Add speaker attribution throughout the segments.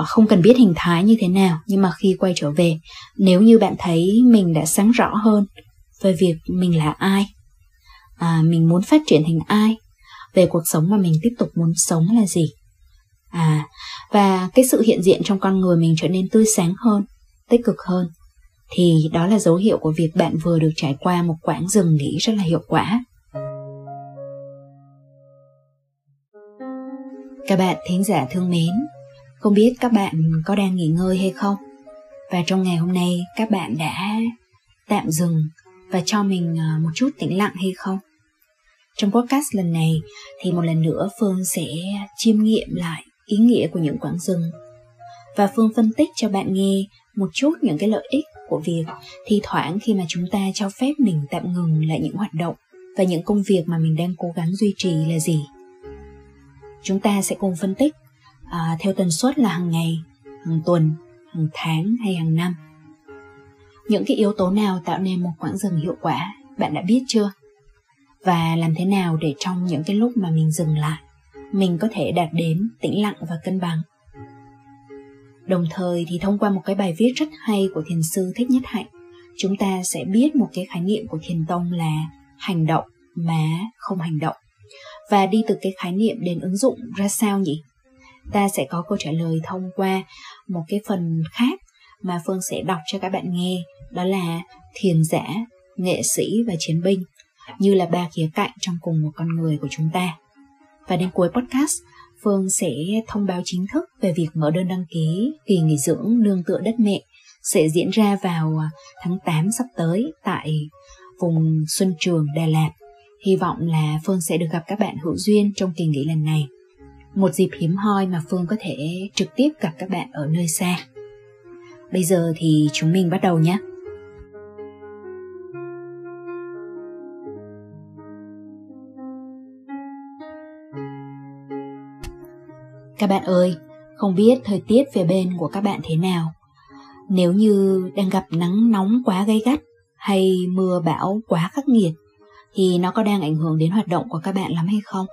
Speaker 1: không cần biết hình thái như thế nào, nhưng mà khi quay trở về, nếu như bạn thấy mình đã sáng rõ hơn về việc mình là ai, mình muốn phát triển thành ai, về cuộc sống mà mình tiếp tục muốn sống là gì, và cái sự hiện diện trong con người mình trở nên tươi sáng hơn, tích cực hơn, thì đó là dấu hiệu của việc bạn vừa được trải qua một quãng dừng nghỉ rất là hiệu quả. Các bạn thính giả thương mến, không biết các bạn có đang nghỉ ngơi hay không? Và trong ngày hôm nay các bạn đã tạm dừng và cho mình một chút tĩnh lặng hay không? Trong podcast lần này thì một lần nữa Phương sẽ chiêm nghiệm lại ý nghĩa của những quãng dừng. Và Phương phân tích cho bạn nghe một chút những cái lợi ích của việc thi thoảng khi mà chúng ta cho phép mình tạm ngừng lại những hoạt động và những công việc mà mình đang cố gắng duy trì là gì. Chúng ta sẽ cùng phân tích theo tần suất là hàng ngày, hàng tuần, hàng tháng hay hàng năm. Những cái yếu tố nào tạo nên một quãng dừng hiệu quả, bạn đã biết chưa? Và làm thế nào để trong những cái lúc mà mình dừng lại, mình có thể đạt đến tĩnh lặng và cân bằng. Đồng thời thì thông qua một cái bài viết rất hay của thiền sư Thích Nhất Hạnh, chúng ta sẽ biết một cái khái niệm của thiền tông là hành động mà không hành động. Và đi từ cái khái niệm đến ứng dụng ra sao nhỉ? Ta sẽ có câu trả lời thông qua một cái phần khác mà Phương sẽ đọc cho các bạn nghe. Đó là thiền giả, nghệ sĩ và chiến binh, như là 3 khía cạnh trong cùng một con người của chúng ta. Và đến cuối podcast, Phương sẽ thông báo chính thức về việc mở đơn đăng ký kỳ nghỉ dưỡng nương tựa đất mẹ sẽ diễn ra vào tháng 8 sắp tới tại vùng Xuân Trường, Đà Lạt. Hy vọng là Phương sẽ được gặp các bạn hữu duyên trong kỳ nghỉ lần này. Một dịp hiếm hoi mà Phương có thể trực tiếp gặp các bạn ở nơi xa. Bây giờ thì chúng mình bắt đầu nhé. Các bạn ơi, không biết thời tiết về bên của các bạn thế nào? Nếu như đang gặp nắng nóng quá gay gắt hay mưa bão quá khắc nghiệt, thì nó có đang ảnh hưởng đến hoạt động của các bạn lắm hay không?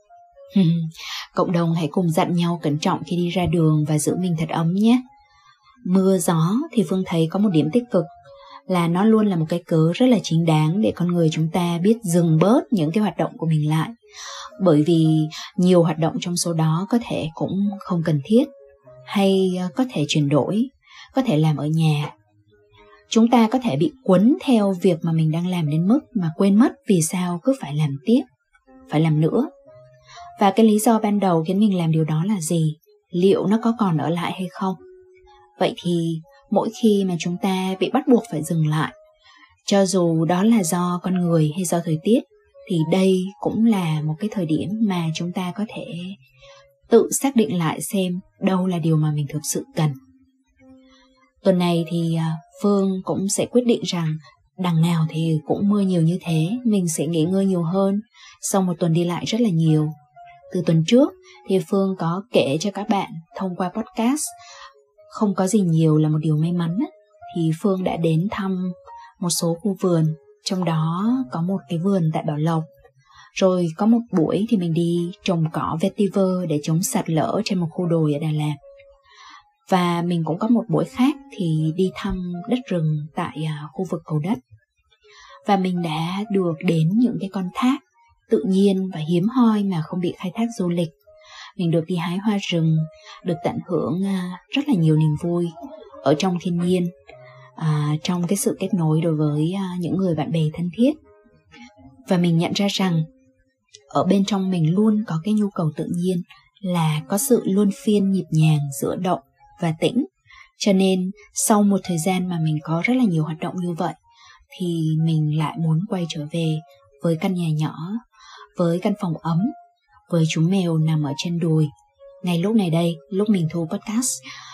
Speaker 1: Cộng đồng hãy cùng dặn nhau cẩn trọng khi đi ra đường và giữ mình thật ấm nhé. Mưa gió thì Phương thấy có một điểm tích cực là nó luôn là một cái cớ rất là chính đáng để con người chúng ta biết dừng bớt những cái hoạt động của mình lại. Bởi vì nhiều hoạt động trong số đó có thể cũng không cần thiết, hay có thể chuyển đổi, có thể làm ở nhà. Chúng ta có thể bị cuốn theo việc mà mình đang làm đến mức mà quên mất vì sao cứ phải làm tiếp, phải làm nữa. Và cái lý do ban đầu khiến mình làm điều đó là gì? Liệu nó có còn ở lại hay không? Vậy thì mỗi khi mà chúng ta bị bắt buộc phải dừng lại, cho dù đó là do con người hay do thời tiết, thì đây cũng là một cái thời điểm mà chúng ta có thể tự xác định lại xem đâu là điều mà mình thực sự cần. Tuần này thì Phương cũng sẽ quyết định rằng đằng nào thì cũng mưa nhiều như thế, mình sẽ nghỉ ngơi nhiều hơn sau một tuần đi lại rất là nhiều. Từ tuần trước thì Phương có kể cho các bạn thông qua podcast, không có gì nhiều là một điều may mắn, thì Phương đã đến thăm một số khu vườn, trong đó có một cái vườn tại Bảo Lộc. Rồi có một buổi thì mình đi trồng cỏ vetiver để chống sạt lở trên một khu đồi ở Đà Lạt. Và mình cũng có một buổi khác thì đi thăm đất rừng tại khu vực Cầu Đất. Và mình đã được đến những cái con thác tự nhiên và hiếm hoi mà không bị khai thác du lịch. Mình được đi hái hoa rừng, được tận hưởng rất là nhiều niềm vui ở trong thiên nhiên, trong cái sự kết nối đối với những người bạn bè thân thiết. Và mình nhận ra rằng ở bên trong mình luôn có cái nhu cầu tự nhiên là có sự luân phiên nhịp nhàng giữa động và tĩnh. Cho nên sau một thời gian mà mình có rất là nhiều hoạt động như vậy, thì mình lại muốn quay trở về với căn nhà nhỏ, với căn phòng ấm, với chú mèo nằm ở trên đùi ngay lúc này đây, lúc mình thu podcast.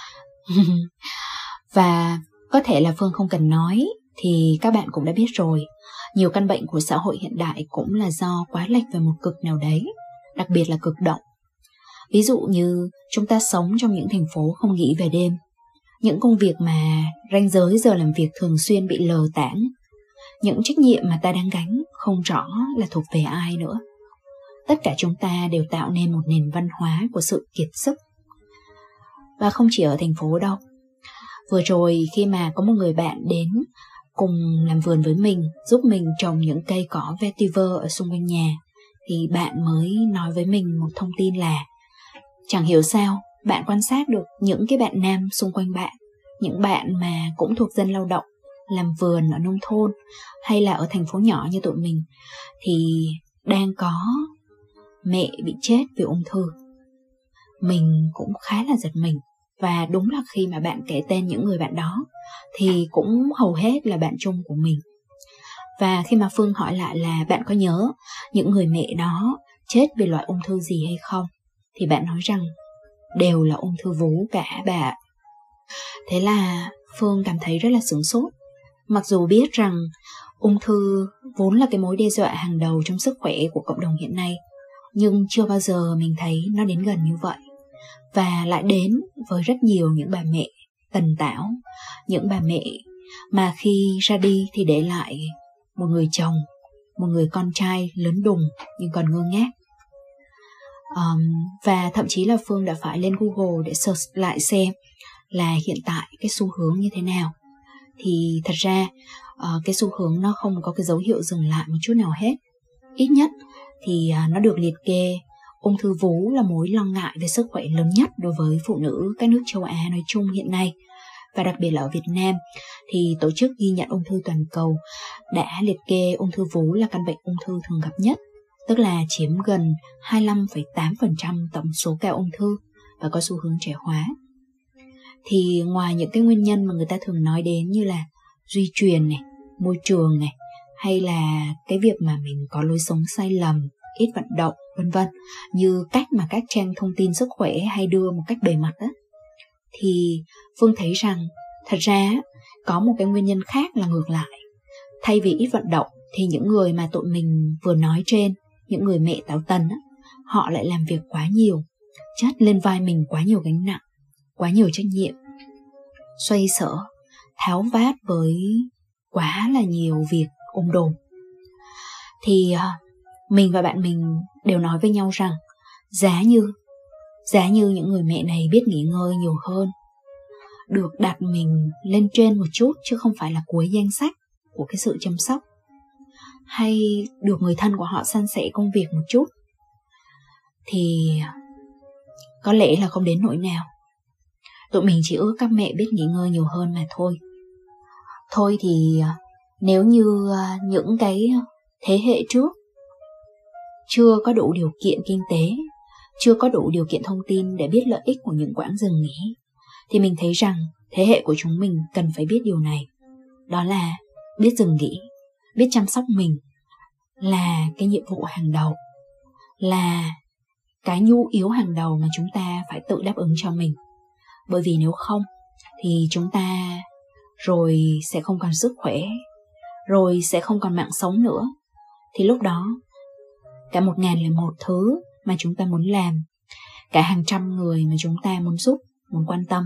Speaker 1: Và có thể là Phương không cần nói thì các bạn cũng đã biết rồi, nhiều căn bệnh của xã hội hiện đại cũng là do quá lệch về một cực nào đấy, đặc biệt là cực động. Ví dụ như chúng ta sống trong những thành phố không nghỉ về đêm, những công việc mà ranh giới giờ làm việc thường xuyên bị lờ tảng, những trách nhiệm mà ta đang gánh không rõ là thuộc về ai nữa. Tất cả chúng ta đều tạo nên một nền văn hóa của sự kiệt sức. Và không chỉ ở thành phố đâu. Vừa rồi khi mà có một người bạn đến cùng làm vườn với mình, giúp mình trồng những cây cỏ vetiver ở xung quanh nhà, thì bạn mới nói với mình một thông tin là chẳng hiểu sao bạn quan sát được những cái bạn nam xung quanh bạn, những bạn mà cũng thuộc dân lao động, làm vườn ở nông thôn hay là ở thành phố nhỏ như tụi mình, thì đang có mẹ bị chết vì ung thư. Mình cũng khá là giật mình. Và đúng là khi mà bạn kể tên những người bạn đó thì cũng hầu hết là bạn chung của mình. Và khi mà Phương hỏi lại là bạn có nhớ những người mẹ đó chết vì loại ung thư gì hay không, thì bạn nói rằng đều là ung thư vú cả bà. Thế là Phương cảm thấy rất là sửng sốt. Mặc dù biết rằng ung thư vốn là cái mối đe dọa hàng đầu trong sức khỏe của cộng đồng hiện nay, nhưng chưa bao giờ mình thấy nó đến gần như vậy. Và lại đến với rất nhiều những bà mẹ tần tảo, những bà mẹ mà khi ra đi thì để lại một người chồng, một người con trai lớn đùng nhưng còn ngơ ngác. Và thậm chí là Phương đã phải lên Google để search lại xem là hiện tại cái xu hướng như thế nào. Thì thật ra cái xu hướng nó không có cái dấu hiệu dừng lại một chút nào hết. Ít nhất thì nó được liệt kê ung thư vú là mối lo ngại về sức khỏe lớn nhất đối với phụ nữ các nước châu Á nói chung hiện nay. Và đặc biệt là ở Việt Nam thì Tổ chức Ghi nhận Ung thư Toàn cầu đã liệt kê ung thư vú là căn bệnh ung thư thường gặp nhất, tức là chiếm gần 25,8% tổng số ca ung thư và có xu hướng trẻ hóa. Thì ngoài những cái nguyên nhân mà người ta thường nói đến như là di truyền này, môi trường này, hay là cái việc mà mình có lối sống sai lầm, ít vận động, vân vân, như cách mà các trang thông tin sức khỏe hay đưa một cách bề mặt đó, thì Phương thấy rằng thật ra có một cái nguyên nhân khác là ngược lại. Thay vì ít vận động thì những người mà tụi mình vừa nói trên, những người mẹ táo tần, họ lại làm việc quá nhiều, chất lên vai mình quá nhiều gánh nặng, quá nhiều trách nhiệm, xoay sở, tháo vát với quá là nhiều việc đồm. Thì mình và bạn mình đều nói với nhau rằng giá như những người mẹ này biết nghỉ ngơi nhiều hơn, được đặt mình lên trên một chút chứ không phải là cuối danh sách của cái sự chăm sóc, hay được người thân của họ san sẻ công việc một chút, thì có lẽ là không đến nỗi nào. Tụi mình chỉ ước các mẹ biết nghỉ ngơi nhiều hơn mà thôi. Thôi thì nếu như những cái thế hệ trước chưa có đủ điều kiện kinh tế, chưa có đủ điều kiện thông tin để biết lợi ích của những quãng dừng nghỉ, thì mình thấy rằng thế hệ của chúng mình cần phải biết điều này. Đó là biết dừng nghỉ, biết chăm sóc mình là cái nhiệm vụ hàng đầu, là cái nhu yếu hàng đầu mà chúng ta phải tự đáp ứng cho mình. Bởi vì nếu không thì chúng ta rồi sẽ không còn sức khỏe, rồi sẽ không còn mạng sống nữa. Thì lúc đó cả 1001 thứ mà chúng ta muốn làm, cả hàng trăm người mà chúng ta muốn giúp, muốn quan tâm,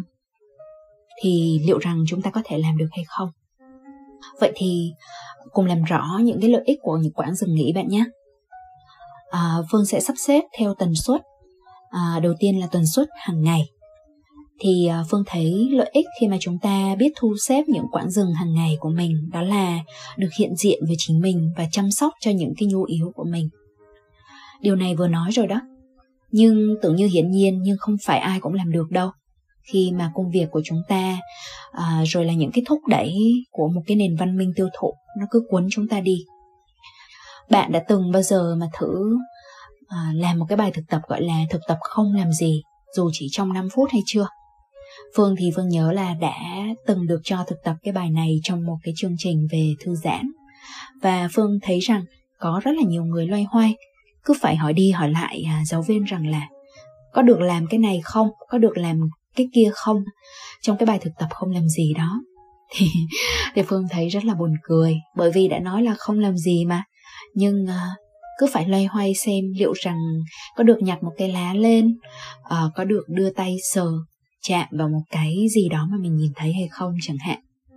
Speaker 1: thì liệu rằng chúng ta có thể làm được hay không? Vậy thì cùng làm rõ những cái lợi ích của những quãng dừng nghỉ bạn nhé. Phương sẽ sắp xếp theo tần suất. Đầu tiên là tần suất hàng ngày. Thì Phương thấy lợi ích khi mà chúng ta biết thu xếp những quãng dừng hàng ngày của mình, đó là được hiện diện với chính mình và chăm sóc cho những cái nhu yếu của mình. Điều này vừa nói rồi đó, nhưng tưởng như hiển nhiên, nhưng không phải ai cũng làm được đâu. Khi mà công việc của chúng ta rồi là những cái thúc đẩy của một cái nền văn minh tiêu thụ nó cứ cuốn chúng ta đi. Bạn đã từng bao giờ mà thử làm một cái bài thực tập gọi là thực tập không làm gì, dù chỉ trong 5 phút hay chưa? Phương thì Phương nhớ là đã từng được cho thực tập cái bài này trong một cái chương trình về thư giãn. Và Phương thấy rằng có rất là nhiều người loay hoay, cứ phải hỏi đi hỏi lại giáo viên rằng là có được làm cái này không, có được làm cái kia không, trong cái bài thực tập không làm gì đó. Thì Phương thấy rất là buồn cười, bởi vì đã nói là không làm gì mà, nhưng cứ phải loay hoay xem liệu rằng có được nhặt một cái lá lên, có được đưa tay sờ, chạm vào một cái gì đó mà mình nhìn thấy hay không chẳng hạn.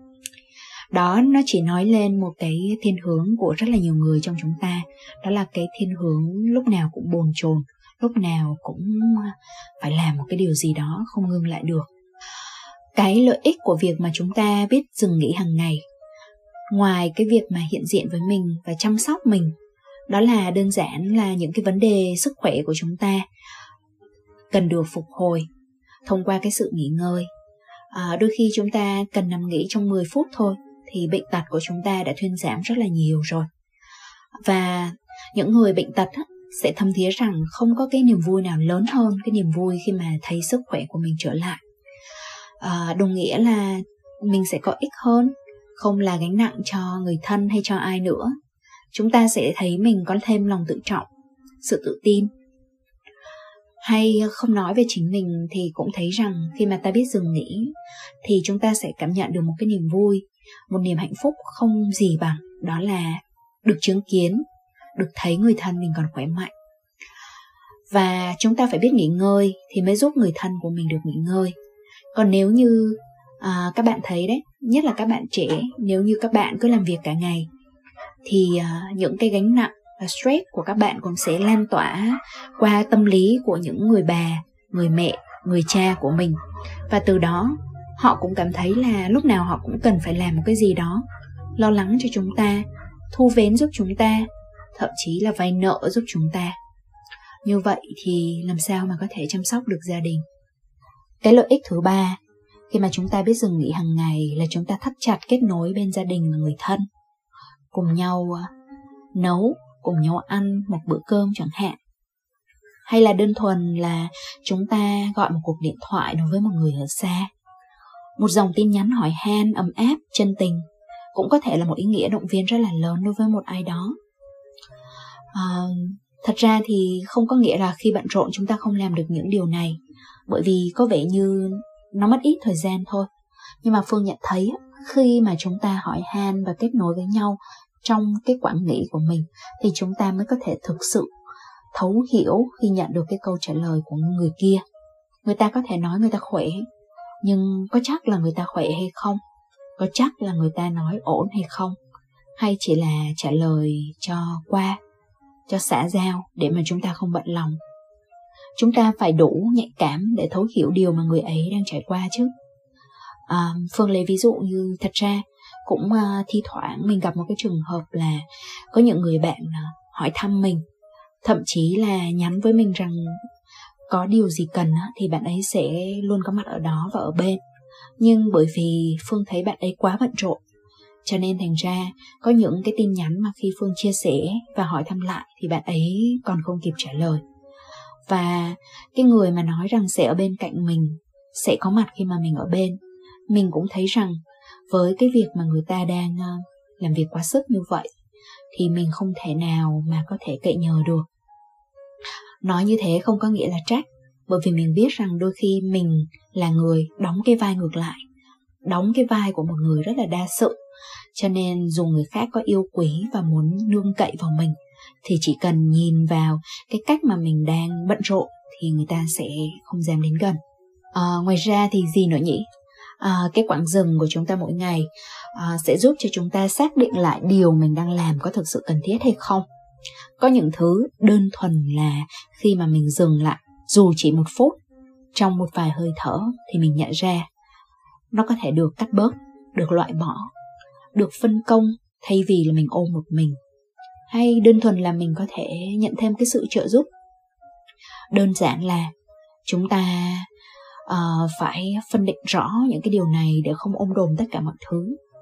Speaker 1: Đó nó chỉ nói lên một cái thiên hướng của rất là nhiều người trong chúng ta, đó là cái thiên hướng lúc nào cũng bồn chồn, lúc nào cũng phải làm một cái điều gì đó, không ngưng lại được. Cái lợi ích của việc mà chúng ta biết dừng nghỉ hàng ngày, ngoài cái việc mà hiện diện với mình và chăm sóc mình, đó là đơn giản là những cái vấn đề sức khỏe của chúng ta cần được phục hồi thông qua cái sự nghỉ ngơi. Đôi khi chúng ta cần nằm nghỉ trong 10 phút thôi thì bệnh tật của chúng ta đã thuyên giảm rất là nhiều rồi. Và những người bệnh tật sẽ thấm thía rằng không có cái niềm vui nào lớn hơn cái niềm vui khi mà thấy sức khỏe của mình trở lại. Đồng nghĩa là mình sẽ có ích hơn, không là gánh nặng cho người thân hay cho ai nữa. Chúng ta sẽ thấy mình có thêm lòng tự trọng, sự tự tin. Hay không nói về chính mình thì cũng thấy rằng khi mà ta biết dừng nghỉ thì chúng ta sẽ cảm nhận được một cái niềm vui, một niềm hạnh phúc không gì bằng, đó là được chứng kiến, được thấy người thân mình còn khỏe mạnh. Và chúng ta phải biết nghỉ ngơi thì mới giúp người thân của mình được nghỉ ngơi. Còn nếu như các bạn thấy đấy, nhất là các bạn trẻ, nếu như các bạn cứ làm việc cả ngày thì những cái gánh nặng và stress của các bạn cũng sẽ lan tỏa qua tâm lý của những người bà, người mẹ, người cha của mình. Và từ đó họ cũng cảm thấy là lúc nào họ cũng cần phải làm một cái gì đó, lo lắng cho chúng ta, thu vén giúp chúng ta, thậm chí là vay nợ giúp chúng ta. Như vậy thì làm sao mà có thể chăm sóc được gia đình? Cái lợi ích thứ ba khi mà chúng ta biết dừng nghỉ hàng ngày là chúng ta thắt chặt kết nối bên gia đình và người thân. Cùng nhau nấu, cùng nhau ăn một bữa cơm chẳng hạn. Hay là đơn thuần là chúng ta gọi một cuộc điện thoại đối với một người ở xa. Một dòng tin nhắn hỏi han ấm áp, chân tình cũng có thể là một ý nghĩa động viên rất là lớn đối với một ai đó. Thật ra thì không có nghĩa là khi bận rộn chúng ta không làm được những điều này, bởi vì có vẻ như nó mất ít thời gian thôi. Nhưng mà Phương nhận thấy khi mà chúng ta hỏi han và kết nối với nhau trong cái quãng nghỉ của mình thì chúng ta mới có thể thực sự thấu hiểu khi nhận được cái câu trả lời của người kia. Người ta có thể nói người ta khỏe, nhưng có chắc là người ta khỏe hay không? Có chắc là người ta nói ổn hay không? Hay chỉ là trả lời cho qua, cho xã giao để mà chúng ta không bận lòng? Chúng ta phải đủ nhạy cảm để thấu hiểu điều mà người ấy đang trải qua chứ. Phương lấy ví dụ như thật ra cũng thi thoảng mình gặp một cái trường hợp là có những người bạn hỏi thăm mình, thậm chí là nhắn với mình rằng có điều gì cần thì bạn ấy sẽ luôn có mặt ở đó và ở bên. Nhưng bởi vì Phương thấy bạn ấy quá bận rộn, cho nên thành ra có những cái tin nhắn mà khi Phương chia sẻ và hỏi thăm lại thì bạn ấy còn không kịp trả lời. Và cái người mà nói rằng sẽ ở bên cạnh mình, sẽ có mặt khi mà mình ở bên, mình cũng thấy rằng với cái việc mà người ta đang làm việc quá sức như vậy thì mình không thể nào mà có thể cậy nhờ được. Nói như thế không có nghĩa là trách, bởi vì mình biết rằng đôi khi mình là người đóng cái vai ngược lại, đóng cái vai của một người rất là đa sự. Cho nên dù người khác có yêu quý và muốn nương cậy vào mình thì chỉ cần nhìn vào cái cách mà mình đang bận rộn thì người ta sẽ không dám đến gần. Ngoài ra thì gì nữa nhỉ? Cái quãng dừng của chúng ta mỗi ngày sẽ giúp cho chúng ta xác định lại điều mình đang làm có thực sự cần thiết hay không. Có những thứ đơn thuần là khi mà mình dừng lại dù chỉ 1 phút, trong một vài hơi thở thì mình nhận ra nó có thể được cắt bớt, được loại bỏ, được phân công thay vì là mình ôm một mình. Hay đơn thuần là mình có thể nhận thêm cái sự trợ giúp. Đơn giản là chúng ta phải phân định rõ những cái điều này để không ôm đồm tất cả mọi thứ.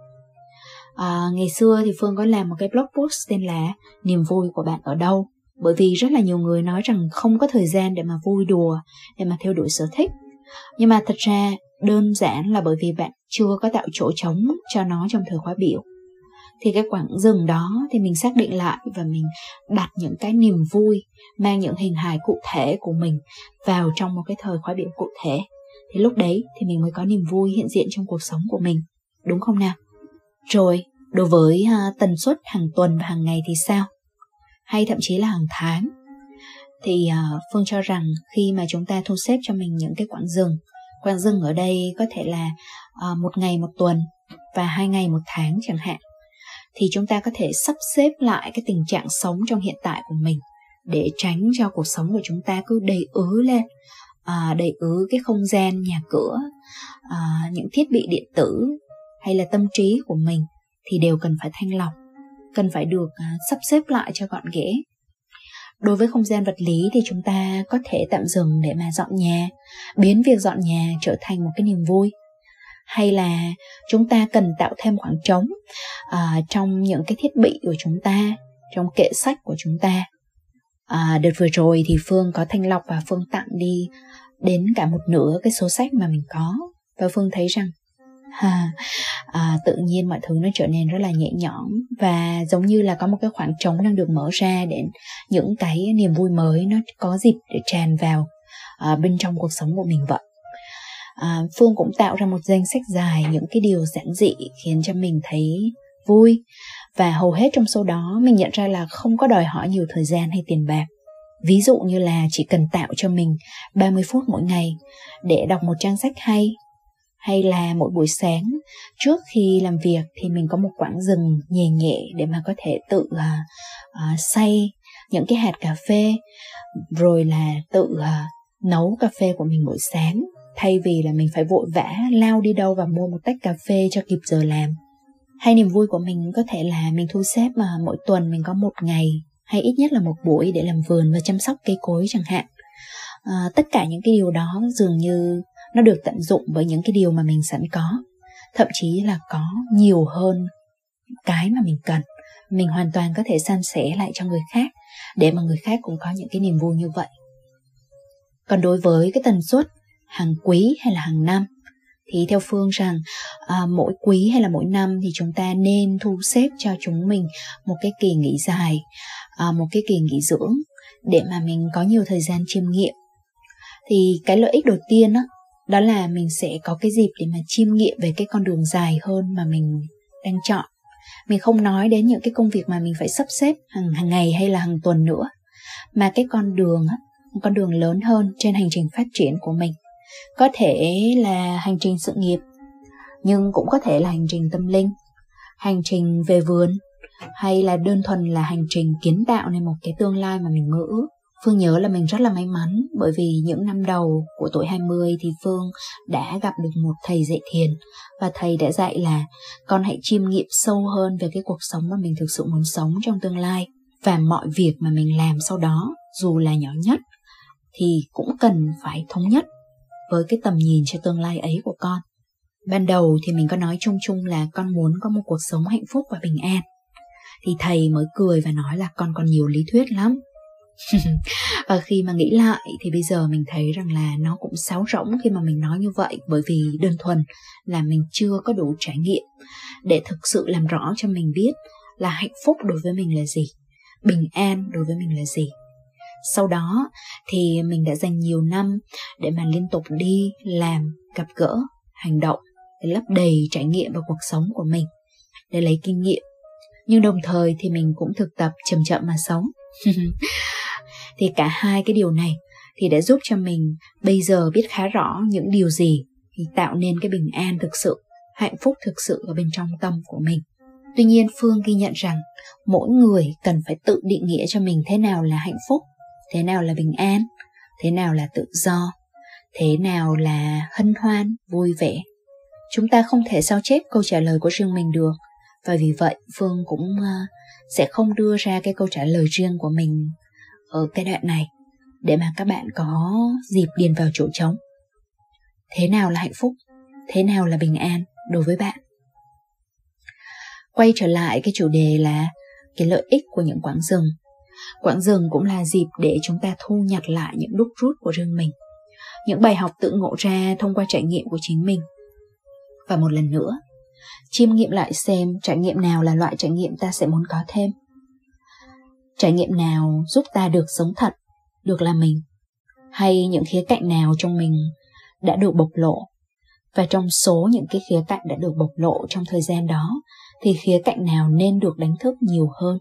Speaker 1: Ngày xưa thì Phương có làm một cái blog post tên là Niềm vui của bạn ở đâu? Bởi vì rất là nhiều người nói rằng không có thời gian để mà vui đùa, để mà theo đuổi sở thích. Nhưng mà thật ra đơn giản là bởi vì bạn chưa có tạo chỗ trống cho nó trong thời khóa biểu. Thì cái quãng dừng đó thì mình xác định lại và mình đặt những cái niềm vui, mang những hình hài cụ thể của mình vào trong một cái thời khóa biểu cụ thể. Thì lúc đấy thì mình mới có niềm vui hiện diện trong cuộc sống của mình, đúng không nào? Rồi, đối với tần suất hàng tuần và hàng ngày thì sao? Hay thậm chí là hàng tháng? Thì Phương cho rằng khi mà chúng ta thu xếp cho mình những cái quãng dừng ở đây có thể là 1 ngày 1 tuần và 2 ngày 1 tháng chẳng hạn, thì chúng ta có thể sắp xếp lại cái tình trạng sống trong hiện tại của mình để tránh cho cuộc sống của chúng ta cứ đầy ứ lên, đầy ứ cái không gian, nhà cửa, những thiết bị điện tử hay là tâm trí của mình thì đều cần phải thanh lọc, cần phải được sắp xếp lại cho gọn ghẽ. Đối với không gian vật lý thì chúng ta có thể tạm dừng để mà dọn nhà, biến việc dọn nhà trở thành một cái niềm vui. Hay là chúng ta cần tạo thêm khoảng trống trong những cái thiết bị của chúng ta, trong kệ sách của chúng ta. Đợt vừa rồi thì Phương có thanh lọc và Phương tặng đi đến cả một nửa cái số sách mà mình có. Và Phương thấy rằng tự nhiên mọi thứ nó trở nên rất là nhẹ nhõm, và giống như là có một cái khoảng trống đang được mở ra để những cái niềm vui mới nó có dịp để tràn vào bên trong cuộc sống của mình vậy. Phương cũng tạo ra một danh sách dài những cái điều giản dị khiến cho mình thấy vui, và hầu hết trong số đó mình nhận ra là không có đòi hỏi nhiều thời gian hay tiền bạc. Ví dụ như là chỉ cần tạo cho mình 30 phút mỗi ngày để đọc một trang sách hay là mỗi buổi sáng trước khi làm việc thì mình có một quãng dừng nhẹ nhẹ để mà có thể tự xay những cái hạt cà phê, rồi là tự nấu cà phê của mình buổi sáng, thay vì là mình phải vội vã lao đi đâu và mua một tách cà phê cho kịp giờ làm. Hay niềm vui của mình có thể là mình thu xếp mà mỗi tuần mình có một ngày hay ít nhất là một buổi để làm vườn và chăm sóc cây cối chẳng hạn. Tất cả những cái điều đó dường như nó được tận dụng bởi những cái điều mà mình sẵn có, thậm chí là có nhiều hơn cái mà mình cần. Mình hoàn toàn có thể san sẻ lại cho người khác để mà người khác cũng có những cái niềm vui như vậy. Còn đối với cái tần suất hàng quý hay là hàng năm thì theo Phương rằng mỗi quý hay là mỗi năm thì chúng ta nên thu xếp cho chúng mình một cái kỳ nghỉ dài, một cái kỳ nghỉ dưỡng để mà mình có nhiều thời gian chiêm nghiệm. Thì cái lợi ích đầu tiên đó là mình sẽ có cái dịp để mà chiêm nghiệm về cái con đường dài hơn mà mình đang chọn. Mình không nói đến những cái công việc mà mình phải sắp xếp hàng ngày hay là hàng tuần nữa, mà cái con đường lớn hơn trên hành trình phát triển của mình. Có thể là hành trình sự nghiệp, nhưng cũng có thể là hành trình tâm linh, hành trình về vườn, hay là đơn thuần là hành trình kiến tạo nên một cái tương lai mà mình mơ ước. Phương nhớ là mình rất là may mắn, bởi vì những năm đầu của tuổi 20 thì Phương đã gặp được một thầy dạy thiền, và thầy đã dạy là con hãy chiêm nghiệm sâu hơn về cái cuộc sống mà mình thực sự muốn sống trong tương lai, và mọi việc mà mình làm sau đó, dù là nhỏ nhất, thì cũng cần phải thống nhất với cái tầm nhìn cho tương lai ấy của con. Ban đầu thì mình có nói chung chung là con muốn có một cuộc sống hạnh phúc và bình an, thì thầy mới cười và nói là con còn nhiều lý thuyết lắm. Và khi mà nghĩ lại thì bây giờ mình thấy rằng là nó cũng sáo rỗng khi mà mình nói như vậy, bởi vì đơn thuần là mình chưa có đủ trải nghiệm để thực sự làm rõ cho mình biết là hạnh phúc đối với mình là gì, bình an đối với mình là gì. Sau đó thì mình đã dành nhiều năm để mà liên tục đi làm, gặp gỡ, hành động để lấp đầy trải nghiệm vào cuộc sống của mình, để lấy kinh nghiệm. Nhưng đồng thời thì mình cũng thực tập chậm chậm mà sống. Thì cả hai cái điều này thì đã giúp cho mình bây giờ biết khá rõ những điều gì thì tạo nên cái bình an thực sự, hạnh phúc thực sự ở bên trong tâm của mình. Tuy nhiên Phương ghi nhận rằng mỗi người cần phải tự định nghĩa cho mình thế nào là hạnh phúc, thế nào là bình an, thế nào là tự do, thế nào là hân hoan, vui vẻ. Chúng ta không thể sao chép câu trả lời của riêng mình được, và vì vậy Phương cũng sẽ không đưa ra cái câu trả lời riêng của mình ở cái đoạn này để mà các bạn có dịp điền vào chỗ trống. Thế nào là hạnh phúc, thế nào là bình an đối với bạn? Quay trở lại cái chủ đề là cái lợi ích của những quãng dừng. Quãng dừng cũng là dịp để chúng ta thu nhặt lại những đúc rút của riêng mình, những bài học tự ngộ ra thông qua trải nghiệm của chính mình. Và một lần nữa, chiêm nghiệm lại xem trải nghiệm nào là loại trải nghiệm ta sẽ muốn có thêm. Trải nghiệm nào giúp ta được sống thật, được là mình, hay những khía cạnh nào trong mình đã được bộc lộ. Và trong số những cái khía cạnh đã được bộc lộ trong thời gian đó thì khía cạnh nào nên được đánh thức nhiều hơn.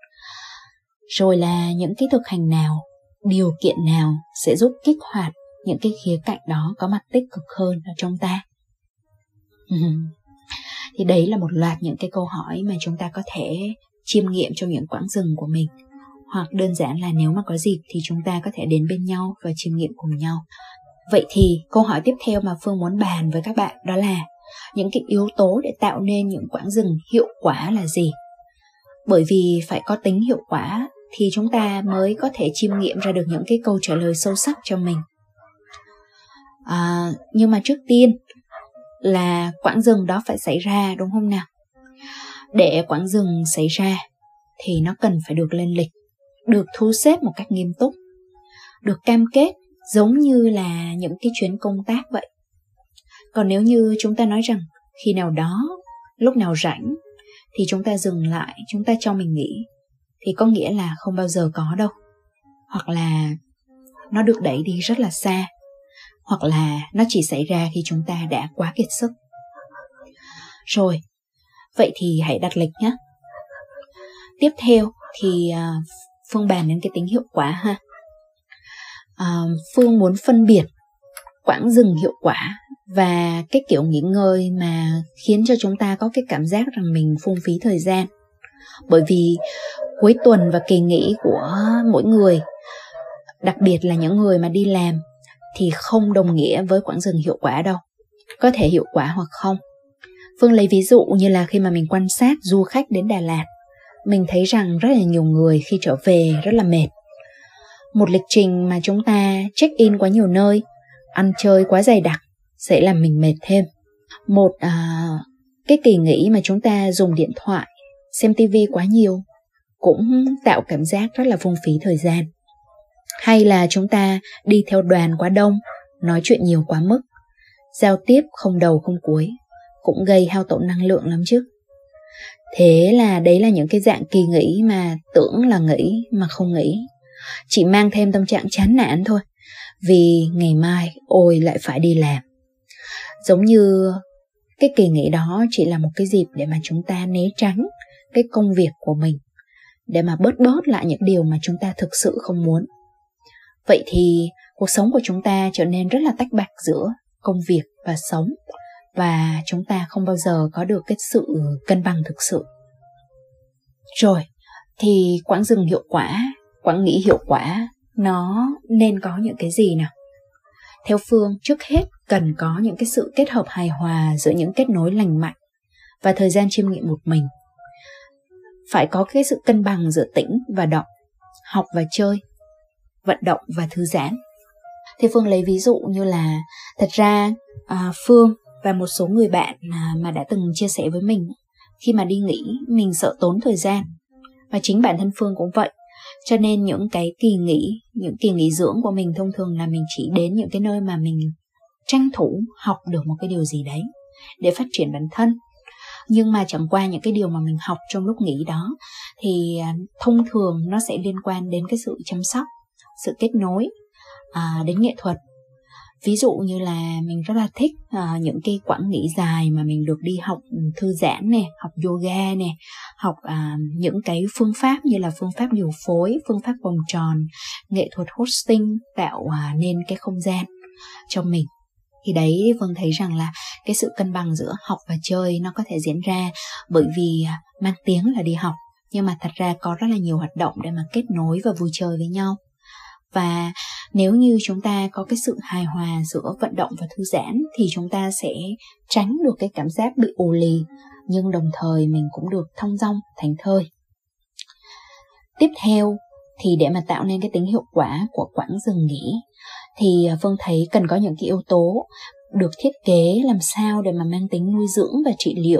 Speaker 1: Rồi là những cái thực hành nào, điều kiện nào sẽ giúp kích hoạt những cái khía cạnh đó có mặt tích cực hơn ở trong ta. Thì đấy là một loạt những cái câu hỏi mà chúng ta có thể chiêm nghiệm trong những quãng dừng của mình, hoặc đơn giản là nếu mà có dịp thì chúng ta có thể đến bên nhau và chiêm nghiệm cùng nhau. Vậy thì câu hỏi tiếp theo mà Phương muốn bàn với các bạn đó là những cái yếu tố để tạo nên những quãng dừng hiệu quả là gì? Bởi vì phải có tính hiệu quả thì chúng ta mới có thể chiêm nghiệm ra được những cái câu trả lời sâu sắc cho mình. Nhưng mà trước tiên là quãng dừng đó phải xảy ra, đúng không nào? Để quãng dừng xảy ra thì nó cần phải được lên lịch, được thu xếp một cách nghiêm túc, được cam kết giống như là những cái chuyến công tác vậy. Còn nếu như chúng ta nói rằng khi nào đó, lúc nào rảnh thì chúng ta dừng lại, chúng ta cho mình nghỉ, thì có nghĩa là không bao giờ có đâu. Hoặc là nó được đẩy đi rất là xa, hoặc là nó chỉ xảy ra khi chúng ta đã quá kiệt sức. Rồi, vậy thì hãy đặt lịch nhé. Tiếp theo thì Phương bàn đến cái tính hiệu quả ha. Phương muốn phân biệt quãng dừng hiệu quả và cái kiểu nghỉ ngơi mà khiến cho chúng ta có cái cảm giác rằng mình phung phí thời gian. Bởi vì cuối tuần và kỳ nghỉ của mỗi người, đặc biệt là những người mà đi làm, thì không đồng nghĩa với quãng dừng hiệu quả đâu. Có thể hiệu quả hoặc không. Phương lấy ví dụ như là khi mà mình quan sát du khách đến Đà Lạt, mình thấy rằng rất là nhiều người khi trở về rất là mệt. Một lịch trình mà chúng ta check-in quá nhiều nơi, ăn chơi quá dày đặc sẽ làm mình mệt thêm. Một cái kỳ nghỉ mà chúng ta dùng điện thoại, xem tivi quá nhiều cũng tạo cảm giác rất là phung phí thời gian. Hay là chúng ta đi theo đoàn quá đông, nói chuyện nhiều quá mức, giao tiếp không đầu không cuối, cũng gây hao tổn năng lượng lắm chứ. Thế là đấy là những cái dạng kỳ nghỉ mà tưởng là nghỉ mà không nghỉ, chỉ mang thêm tâm trạng chán nản thôi, vì ngày mai ôi lại phải đi làm. Giống như cái kỳ nghỉ đó chỉ là một cái dịp để mà chúng ta né tránh cái công việc của mình, để mà bớt lại những điều mà chúng ta thực sự không muốn. Vậy thì cuộc sống của chúng ta trở nên rất là tách bạch giữa công việc và sống, và chúng ta không bao giờ có được cái sự cân bằng thực sự. Rồi, thì quãng dừng hiệu quả, quãng nghỉ hiệu quả, nó nên có những cái gì nào? Theo Phương, trước hết cần có những cái sự kết hợp hài hòa giữa những kết nối lành mạnh và thời gian chiêm nghiệm một mình. Phải có cái sự cân bằng giữa tĩnh và động, học và chơi, vận động và thư giãn. Thì Phương lấy ví dụ như là thật ra Phương và một số người bạn mà đã từng chia sẻ với mình, khi mà đi nghỉ mình sợ tốn thời gian, và chính bản thân Phương cũng vậy. Cho nên những cái những kỳ nghỉ dưỡng của mình thông thường là mình chỉ đến những cái nơi mà mình tranh thủ học được một cái điều gì đấy để phát triển bản thân. Nhưng mà chẳng qua những cái điều mà mình học trong lúc nghỉ đó thì thông thường nó sẽ liên quan đến cái sự chăm sóc, sự kết nối, đến nghệ thuật. Ví dụ như là mình rất là thích những cái quãng nghỉ dài mà mình được đi học thư giãn nè, học yoga nè, học những cái phương pháp như là phương pháp điều phối, phương pháp vòng tròn, nghệ thuật hosting, tạo nên cái không gian cho mình. Thì đấy, Vân thấy rằng là cái sự cân bằng giữa học và chơi nó có thể diễn ra bởi vì mang tiếng là đi học, nhưng mà thật ra có rất là nhiều hoạt động để mà kết nối và vui chơi với nhau. Và nếu như chúng ta có cái sự hài hòa giữa vận động và thư giãn thì chúng ta sẽ tránh được cái cảm giác bị ù lì, nhưng đồng thời mình cũng được thong dong, thảnh thơi. Tiếp theo thì để mà tạo nên cái tính hiệu quả của quãng dừng nghỉ thì Phương thấy cần có những cái yếu tố được thiết kế làm sao để mà mang tính nuôi dưỡng và trị liệu.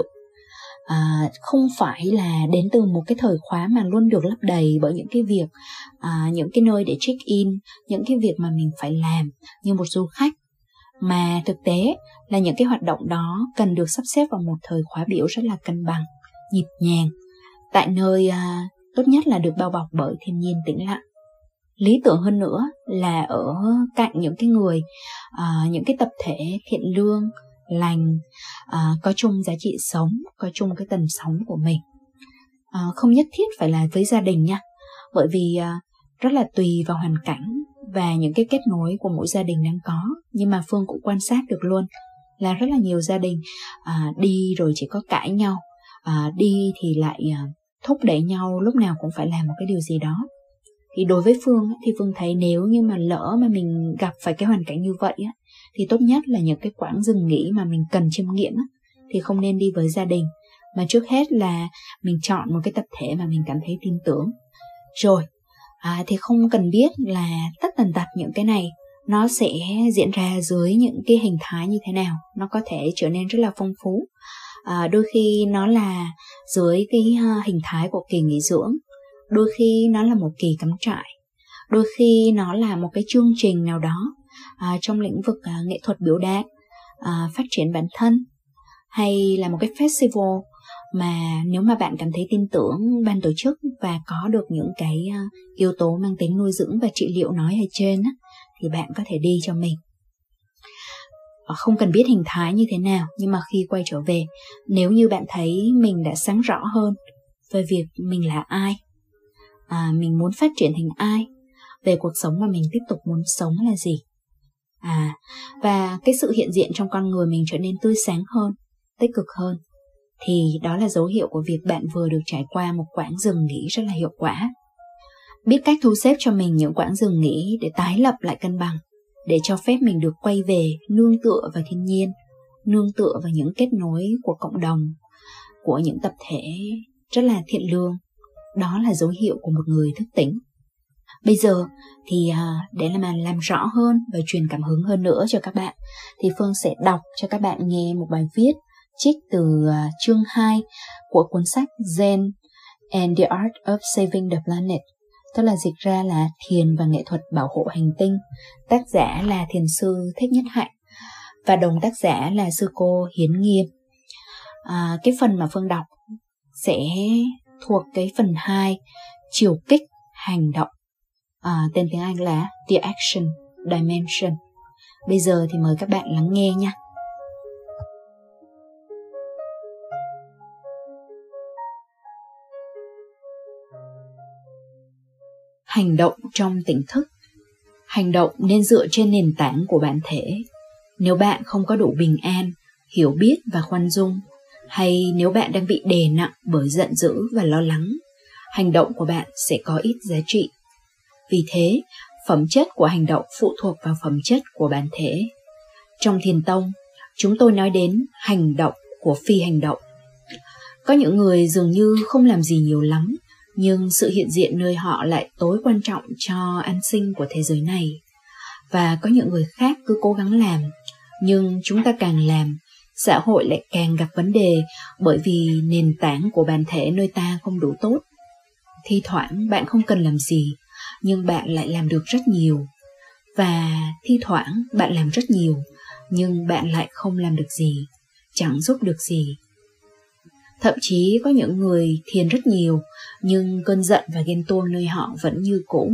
Speaker 1: Không phải là đến từ một cái thời khóa mà luôn được lấp đầy bởi những cái việc, những cái nơi để check in, những cái việc mà mình phải làm như một du khách, mà thực tế là những cái hoạt động đó cần được sắp xếp vào một thời khóa biểu rất là cân bằng, nhịp nhàng, tại nơi tốt nhất là được bao bọc bởi thiên nhiên tĩnh lặng. Lý tưởng hơn nữa là ở cạnh những cái người, những cái tập thể thiện lương, lành, có chung giá trị sống, có chung cái tần sóng của mình. Không nhất thiết phải là với gia đình nha, bởi vì rất là tùy vào hoàn cảnh và những cái kết nối của mỗi gia đình đang có. Nhưng mà Phương cũng quan sát được luôn là rất là nhiều gia đình đi rồi chỉ có cãi nhau, đi thì lại thúc đẩy nhau lúc nào cũng phải làm một cái điều gì đó. Thì đối với Phương thì Phương thấy nếu như mà lỡ mà mình gặp phải cái hoàn cảnh như vậy thì tốt nhất là những cái quãng dừng nghỉ mà mình cần chiêm nghiệm thì không nên đi với gia đình, mà trước hết là mình chọn một cái tập thể mà mình cảm thấy tin tưởng. Rồi thì không cần biết là tất tần tật những cái này nó sẽ diễn ra dưới những cái hình thái như thế nào. Nó có thể trở nên rất là phong phú. Đôi khi nó là dưới cái hình thái của kỳ nghỉ dưỡng, đôi khi nó là một kỳ cắm trại, đôi khi nó là một cái chương trình nào đó trong lĩnh vực nghệ thuật biểu đạt, phát triển bản thân, hay là một cái festival mà nếu mà bạn cảm thấy tin tưởng ban tổ chức và có được những cái yếu tố mang tính nuôi dưỡng và trị liệu nói ở trên thì bạn có thể đi cho mình. Không cần biết hình thái như thế nào, nhưng mà khi quay trở về, nếu như bạn thấy mình đã sáng rõ hơn về việc mình là ai, mình muốn phát triển thành ai, về cuộc sống mà mình tiếp tục muốn sống là gì, và cái sự hiện diện trong con người mình trở nên tươi sáng hơn, tích cực hơn, thì đó là dấu hiệu của việc bạn vừa được trải qua một quãng dừng nghỉ rất là hiệu quả. Biết cách thu xếp cho mình những quãng dừng nghỉ để tái lập lại cân bằng, để cho phép mình được quay về nương tựa vào thiên nhiên, nương tựa vào những kết nối của cộng đồng, của những tập thể rất là thiện lương. Đó là dấu hiệu của một người thức tỉnh. Bây giờ thì để làm rõ hơn và truyền cảm hứng hơn nữa cho các bạn, thì Phương sẽ đọc cho các bạn nghe một bài viết trích từ chương 2 của cuốn sách Zen and the Art of Saving the Planet, tức là dịch ra là Thiền và nghệ thuật bảo hộ hành tinh. Tác giả là thiền sư Thích Nhất Hạnh và đồng tác giả là sư cô Hiến Nghiêm. Cái phần mà Phương đọc sẽ thuộc cái phần 2, chiều kích hành động, tên tiếng Anh là The Action Dimension. Bây giờ thì mời các bạn lắng nghe nha. Hành động trong tỉnh thức. Hành động nên dựa trên nền tảng của bản thể. Nếu bạn không có đủ bình an, hiểu biết và khoan dung, hay nếu bạn đang bị đè nặng bởi giận dữ và lo lắng, hành động của bạn sẽ có ít giá trị. Vì thế, phẩm chất của hành động phụ thuộc vào phẩm chất của bản thể. Trong Thiền tông, chúng tôi nói đến hành động của phi hành động. Có những người dường như không làm gì nhiều lắm, nhưng sự hiện diện nơi họ lại tối quan trọng cho an sinh của thế giới này. Và có những người khác cứ cố gắng làm, nhưng chúng ta càng làm, xã hội lại càng gặp vấn đề, bởi vì nền tảng của bản thể nơi ta không đủ tốt. Thi thoảng bạn không cần làm gì, nhưng bạn lại làm được rất nhiều. Và thi thoảng bạn làm rất nhiều, nhưng bạn lại không làm được gì, chẳng giúp được gì. Thậm chí có những người thiền rất nhiều, nhưng cơn giận và ghen tuông nơi họ vẫn như cũ.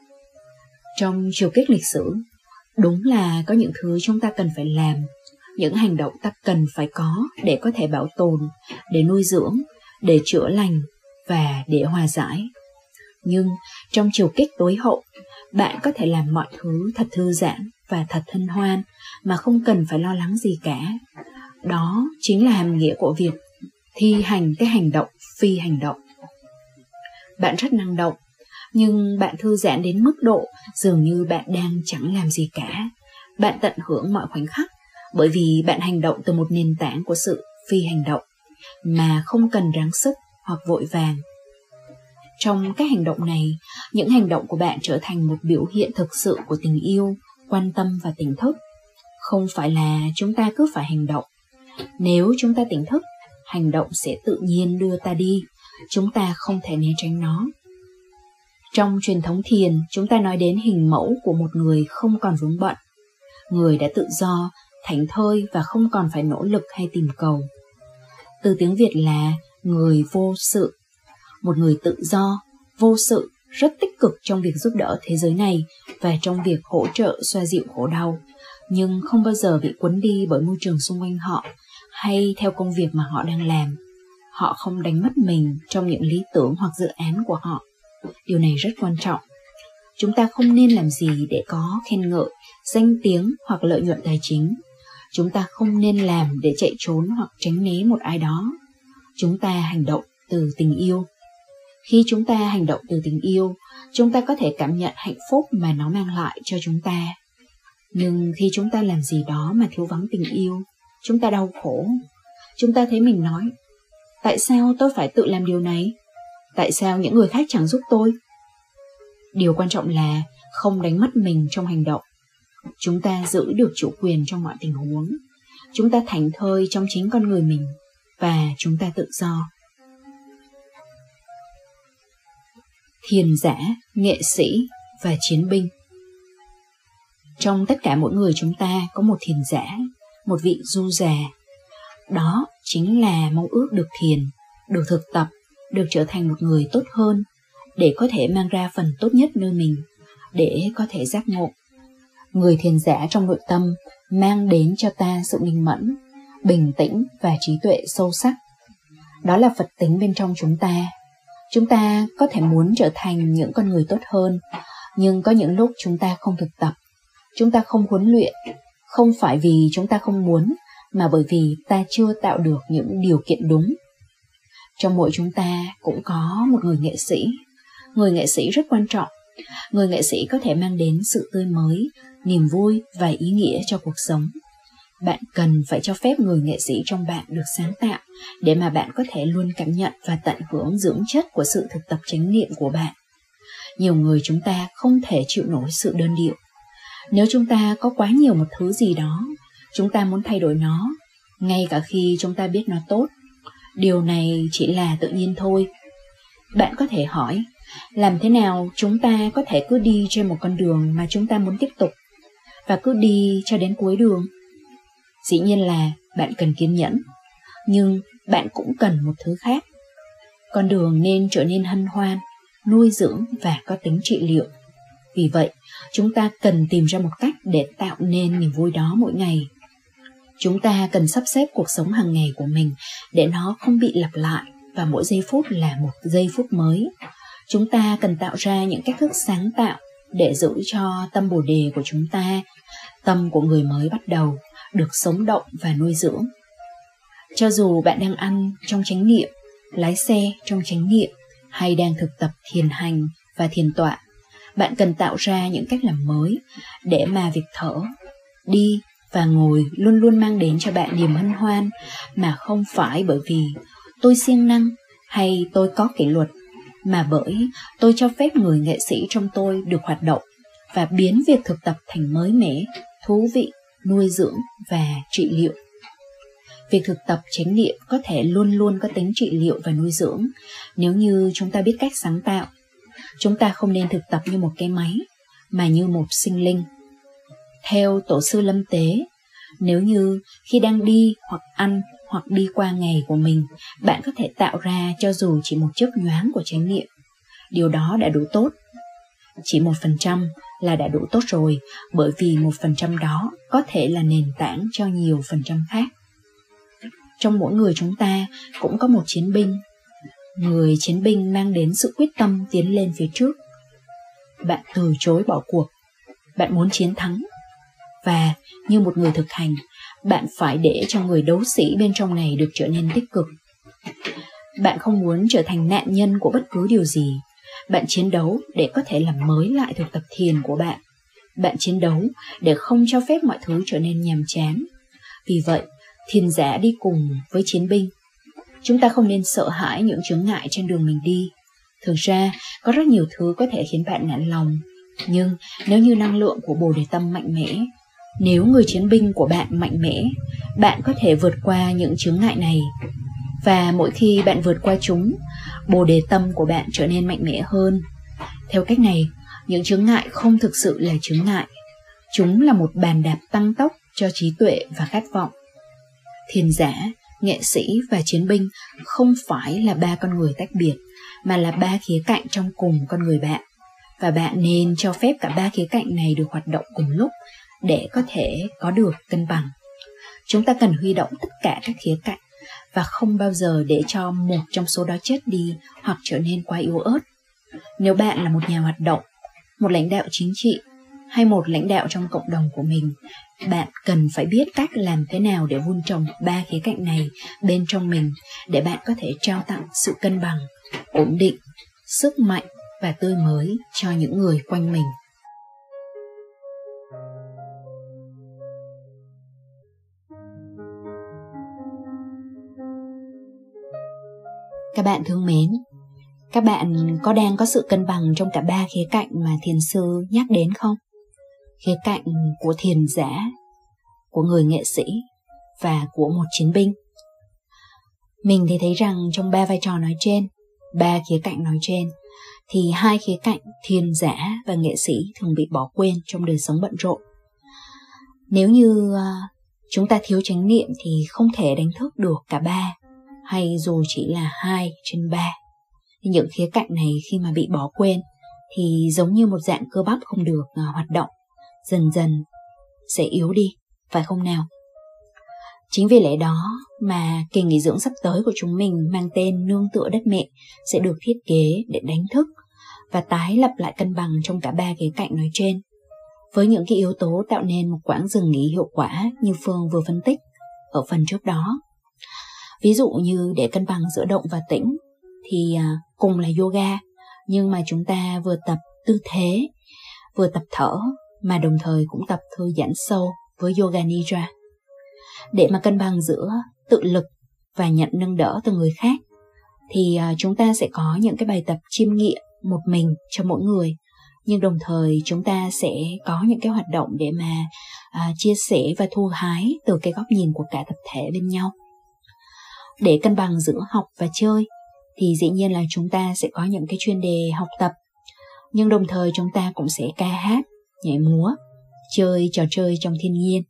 Speaker 1: Trong chiều kích lịch sử, đúng là có những thứ chúng ta cần phải làm, những hành động ta cần phải có để có thể bảo tồn, để nuôi dưỡng, để chữa lành và để hòa giải. Nhưng trong chiều kích tối hậu, bạn có thể làm mọi thứ thật thư giãn và thật hân hoan mà không cần phải lo lắng gì cả. Đó chính là hàm nghĩa của việc thi hành cái hành động phi hành động. Bạn rất năng động, nhưng bạn thư giãn đến mức độ dường như bạn đang chẳng làm gì cả. Bạn tận hưởng mọi khoảnh khắc, bởi vì bạn hành động từ một nền tảng của sự phi hành động, mà không cần ráng sức hoặc vội vàng. Trong các hành động này, những hành động của bạn trở thành một biểu hiện thực sự của tình yêu, quan tâm và tỉnh thức. Không phải là chúng ta cứ phải hành động. Nếu chúng ta tỉnh thức, hành động sẽ tự nhiên đưa ta đi, chúng ta không thể né tránh nó. Trong truyền thống thiền, chúng ta nói đến hình mẫu của một người không còn vướng bận, người đã tự do, thảnh thơi và không còn phải nỗ lực hay tìm cầu. Từ tiếng Việt là người vô sự, một người tự do, vô sự, rất tích cực trong việc giúp đỡ thế giới này và trong việc hỗ trợ xoa dịu khổ đau, nhưng không bao giờ bị cuốn đi bởi môi trường xung quanh họ hay theo công việc mà họ đang làm. Họ không đánh mất mình trong những lý tưởng hoặc dự án của họ. Điều này rất quan trọng. Chúng ta không nên làm gì để có khen ngợi, danh tiếng hoặc lợi nhuận tài chính. Chúng ta không nên làm để chạy trốn hoặc tránh né một ai đó. Chúng ta hành động từ tình yêu. Khi chúng ta hành động từ tình yêu, chúng ta có thể cảm nhận hạnh phúc mà nó mang lại cho chúng ta. Nhưng khi chúng ta làm gì đó mà thiếu vắng tình yêu, chúng ta đau khổ. Chúng ta thấy mình nói, tại sao tôi phải tự làm điều này? Tại sao những người khác chẳng giúp tôi? Điều quan trọng là không đánh mất mình trong hành động. Chúng ta giữ được chủ quyền trong mọi tình huống. Chúng ta thảnh thơi trong chính con người mình, và chúng ta tự do. Thiền giả, nghệ sĩ và chiến binh. Trong tất cả mỗi người chúng ta có một thiền giả, một vị du già. Đó chính là mong ước được thiền, được thực tập, được trở thành một người tốt hơn, để có thể mang ra phần tốt nhất nơi mình, để có thể giác ngộ. Người thiền giả trong nội tâm mang đến cho ta sự minh mẫn, bình tĩnh và trí tuệ sâu sắc. Đó là Phật tính bên trong chúng ta. Chúng ta có thể muốn trở thành những con người tốt hơn, nhưng có những lúc chúng ta không thực tập, chúng ta không huấn luyện, không phải vì chúng ta không muốn, mà bởi vì ta chưa tạo được những điều kiện đúng. Trong mỗi chúng ta cũng có một người nghệ sĩ. Người nghệ sĩ rất quan trọng. Người nghệ sĩ có thể mang đến sự tươi mới, niềm vui và ý nghĩa cho cuộc sống. Bạn cần phải cho phép người nghệ sĩ trong bạn được sáng tạo, để mà bạn có thể luôn cảm nhận và tận hưởng dưỡng chất của sự thực tập chánh niệm của bạn. Nhiều người chúng ta không thể chịu nổi sự đơn điệu. Nếu chúng ta có quá nhiều một thứ gì đó, chúng ta muốn thay đổi nó, ngay cả khi chúng ta biết nó tốt. Điều này chỉ là tự nhiên thôi. Bạn có thể hỏi, làm thế nào chúng ta có thể cứ đi trên một con đường mà chúng ta muốn tiếp tục, và cứ đi cho đến cuối đường? Dĩ nhiên là bạn cần kiên nhẫn, nhưng bạn cũng cần một thứ khác. Con đường nên trở nên hân hoan, nuôi dưỡng và có tính trị liệu. Vì vậy, chúng ta cần tìm ra một cách để tạo nên niềm vui đó mỗi ngày. Chúng ta cần sắp xếp cuộc sống hàng ngày của mình để nó không bị lặp lại, và mỗi giây phút là một giây phút mới. Chúng ta cần tạo ra những cách thức sáng tạo để giữ cho tâm Bồ Đề của chúng ta, tâm của người mới bắt đầu, được sống động và nuôi dưỡng. Cho dù bạn đang ăn trong chánh niệm, lái xe trong chánh niệm, hay đang thực tập thiền hành và thiền tọa, bạn cần tạo ra những cách làm mới để mà việc thở, đi và ngồi luôn luôn mang đến cho bạn niềm hân hoan, mà không phải bởi vì tôi siêng năng hay tôi có kỷ luật, mà bởi tôi cho phép người nghệ sĩ trong tôi được hoạt động và biến việc thực tập thành mới mẻ, thú vị, nuôi dưỡng và trị liệu. Việc thực tập chánh niệm có thể luôn luôn có tính trị liệu và nuôi dưỡng nếu như chúng ta biết cách sáng tạo. Chúng ta không nên thực tập như một cái máy, mà như một sinh linh. Theo Tổ sư Lâm Tế, nếu như khi đang đi hoặc ăn hoặc đi qua ngày của mình, bạn có thể tạo ra cho dù chỉ một chớp nhoáng của chánh niệm, điều đó đã đủ tốt. Chỉ 1% là đã đủ tốt rồi, bởi vì 1% đó có thể là nền tảng cho nhiều phần trăm khác. Trong mỗi người chúng ta cũng có một chiến binh. Người chiến binh mang đến sự quyết tâm tiến lên phía trước. Bạn từ chối bỏ cuộc. Bạn muốn chiến thắng. Và như một người thực hành, bạn phải để cho người đấu sĩ bên trong này được trở nên tích cực. Bạn không muốn trở thành nạn nhân của bất cứ điều gì. Bạn chiến đấu để có thể làm mới lại thực tập thiền của bạn. Bạn chiến đấu để không cho phép mọi thứ trở nên nhàm chán. Vì vậy, thiền giả đi cùng với chiến binh. Chúng ta không nên sợ hãi những chướng ngại trên đường mình đi. Thực ra, có rất nhiều thứ có thể khiến bạn nản lòng. Nhưng nếu như năng lượng của Bồ Đề Tâm mạnh mẽ, nếu người chiến binh của bạn mạnh mẽ, bạn có thể vượt qua những chướng ngại này. Và mỗi khi bạn vượt qua chúng, Bồ Đề Tâm của bạn trở nên mạnh mẽ hơn. Theo cách này, những chướng ngại không thực sự là chướng ngại. Chúng là một bàn đạp tăng tốc cho trí tuệ và khát vọng. Thiền giả, nghệ sĩ và chiến binh không phải là ba con người tách biệt, mà là ba khía cạnh trong cùng con người bạn. Và bạn nên cho phép cả ba khía cạnh này được hoạt động cùng lúc để có thể có được cân bằng. Chúng ta cần huy động tất cả các khía cạnh và không bao giờ để cho một trong số đó chết đi hoặc trở nên quá yếu ớt. Nếu bạn là một nhà hoạt động, một lãnh đạo chính trị hay một lãnh đạo trong cộng đồng của mình, bạn cần phải biết cách làm thế nào để vun trồng ba khía cạnh này bên trong mình, để bạn có thể trao tặng sự cân bằng, ổn định sức mạnh và tươi mới cho những người quanh mình. Các bạn thương mến, các bạn đang có sự cân bằng trong cả ba khía cạnh mà thiền sư nhắc đến không? Khía cạnh của thiền giả, của người nghệ sĩ và của một chiến binh. Mình thì thấy rằng trong ba vai trò nói trên, ba khía cạnh nói trên, thì hai khía cạnh thiền giả và nghệ sĩ thường bị bỏ quên trong đời sống bận rộn. Nếu như chúng ta thiếu chánh niệm thì không thể đánh thức được cả ba, hay dù chỉ là 2/3. Thì những khía cạnh này khi mà bị bỏ quên thì giống như một dạng cơ bắp không được hoạt động, dần dần sẽ yếu đi, phải không nào? Chính vì lẽ đó mà kỳ nghỉ dưỡng sắp tới của chúng mình mang tên Nương tựa đất mẹ sẽ được thiết kế để đánh thức và tái lập lại cân bằng trong cả ba khía cạnh nói trên, với những cái yếu tố tạo nên một quãng dừng nghỉ hiệu quả như Phương vừa phân tích ở phần trước đó. Ví dụ như để cân bằng giữa động và tĩnh thì cùng là yoga, nhưng mà chúng ta vừa tập tư thế, vừa tập thở, mà đồng thời cũng tập thư giãn sâu với yoga nidra. Để mà cân bằng giữa tự lực và nhận nâng đỡ từ người khác thì chúng ta sẽ có những cái bài tập chiêm nghiệm một mình cho mỗi người, nhưng đồng thời chúng ta sẽ có những cái hoạt động để mà chia sẻ và thu hái từ cái góc nhìn của cả tập thể bên nhau. Để cân bằng giữa học và chơi thì dĩ nhiên là chúng ta sẽ có những cái chuyên đề học tập, nhưng đồng thời chúng ta cũng sẽ ca hát, nhảy múa, chơi trò chơi trong thiên nhiên.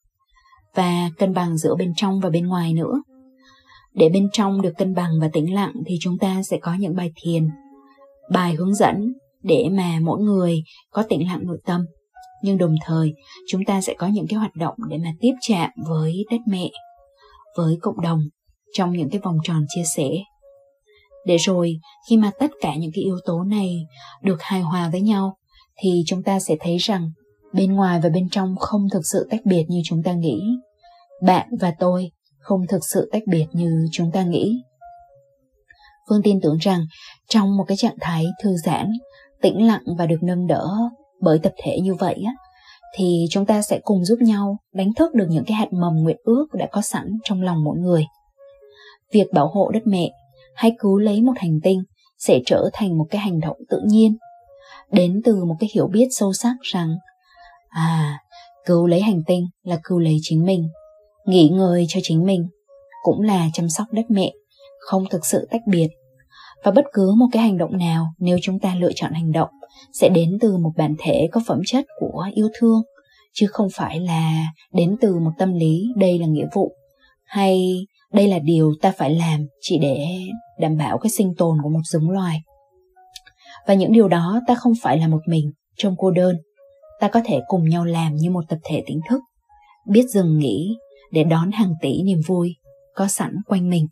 Speaker 1: Và cân bằng giữa bên trong và bên ngoài nữa. Để bên trong được cân bằng và tĩnh lặng thì chúng ta sẽ có những bài thiền, bài hướng dẫn để mà mỗi người có tĩnh lặng nội tâm. Nhưng đồng thời chúng ta sẽ có những cái hoạt động để mà tiếp chạm với đất mẹ, với cộng đồng trong những cái vòng tròn chia sẻ. Để rồi khi mà tất cả những cái yếu tố này được hài hòa với nhau thì chúng ta sẽ thấy rằng bên ngoài và bên trong không thực sự tách biệt như chúng ta nghĩ. Bạn và tôi không thực sự tách biệt như chúng ta nghĩ. Phương tin tưởng rằng trong một cái trạng thái thư giãn, tĩnh lặng và được nâng đỡ bởi tập thể như vậy thì chúng ta sẽ cùng giúp nhau đánh thức được những cái hạt mầm nguyện ước đã có sẵn trong lòng mỗi người. Việc bảo hộ đất mẹ hay cứu lấy một hành tinh sẽ trở thành một cái hành động tự nhiên, đến từ một cái hiểu biết sâu sắc rằng cứu lấy hành tinh là cứu lấy chính mình, nghỉ ngơi cho chính mình cũng là chăm sóc đất mẹ, không thực sự tách biệt. Và bất cứ một cái hành động nào, nếu chúng ta lựa chọn hành động, sẽ đến từ một bản thể có phẩm chất của yêu thương, chứ không phải là đến từ một tâm lý đây là nghĩa vụ, hay đây là điều ta phải làm chỉ để đảm bảo cái sinh tồn của một giống loài. Và những điều đó ta không phải là một mình, trong cô đơn. Ta có thể cùng nhau làm như một tập thể tỉnh thức, biết dừng nghỉ để đón hàng tỷ niềm vui có sẵn quanh mình.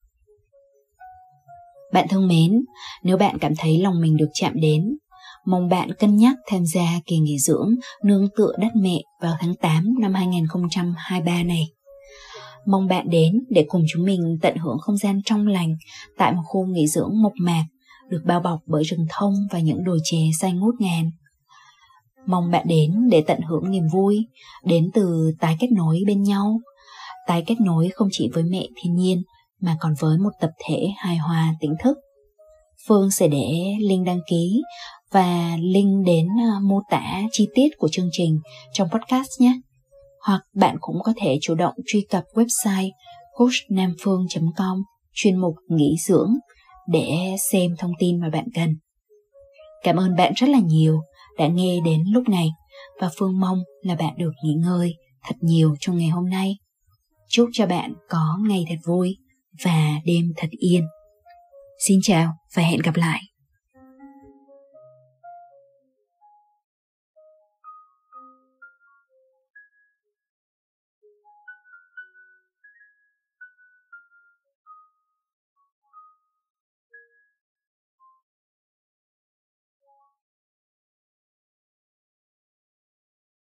Speaker 1: Bạn thân mến, nếu bạn cảm thấy lòng mình được chạm đến, mong bạn cân nhắc tham gia kỳ nghỉ dưỡng Nương tựa đất mẹ vào tháng 8 năm 2023 này. Mong bạn đến để cùng chúng mình tận hưởng không gian trong lành tại một khu nghỉ dưỡng mộc mạc, được bao bọc bởi rừng thông và những đồi chè xanh ngút ngàn. Mong bạn đến để tận hưởng niềm vui đến từ tái kết nối bên nhau, tái kết nối không chỉ với mẹ thiên nhiên mà còn với một tập thể hài hòa tỉnh thức. Phương sẽ để link đăng ký và link đến mô tả chi tiết của chương trình trong podcast nhé. Hoặc bạn cũng có thể chủ động truy cập website coachnamphương.com chuyên mục nghỉ dưỡng để xem thông tin mà bạn cần. Cảm ơn bạn rất là nhiều đã nghe đến lúc này, và Phương mong là bạn được nghỉ ngơi thật nhiều trong ngày hôm nay. Chúc cho bạn có ngày thật vui và đêm thật yên. Xin chào và hẹn gặp lại.